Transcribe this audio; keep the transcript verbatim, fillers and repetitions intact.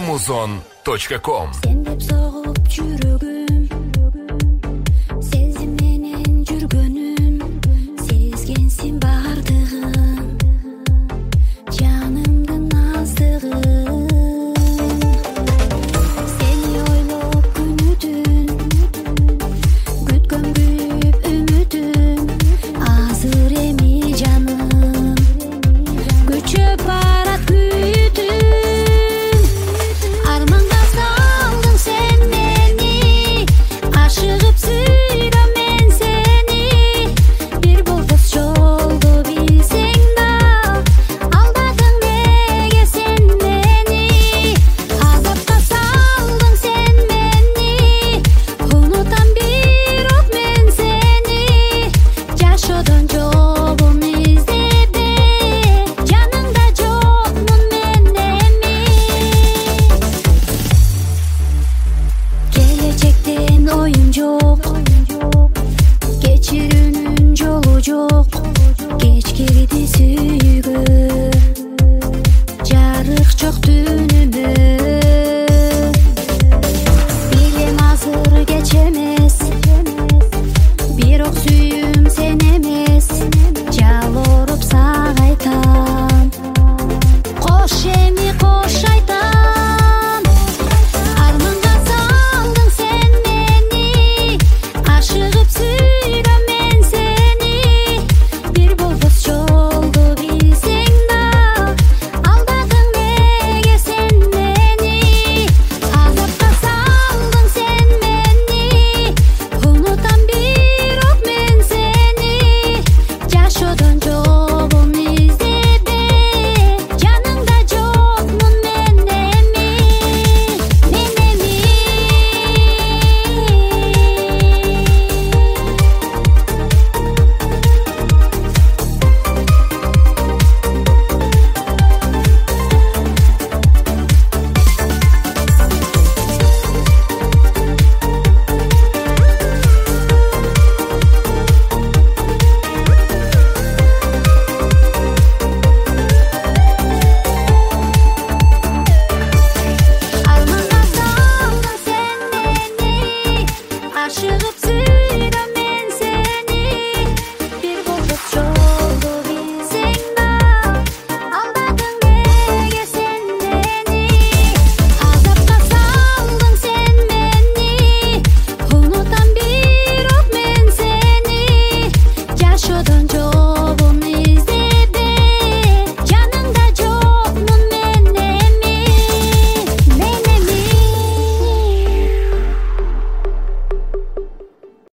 muzon точка ком. Sen деп soğup жүрөгүм, сезим менен жүргөнүm, сезгенсиң бардыгын, жанымдын аздыгын. Сени ойлоп күнү-түн, күткөн күйүп үмүтүм, азыр эми жаным, көчөп барат күйүтүм. Арманга салдың сен мени, ашыгып сүйгөм мен сени. Бир болбос жолду билсең да, алдадың неге сен мени? Азапка салдың сен мени, унутам бирок мен сени. Жашоодон жолун издебе, жаныңда жокмун мен эми. Келечектен оюм жок, кечирүүнүн жолу жок. Кеч кирди сүйгө, жарык жок түнүмө.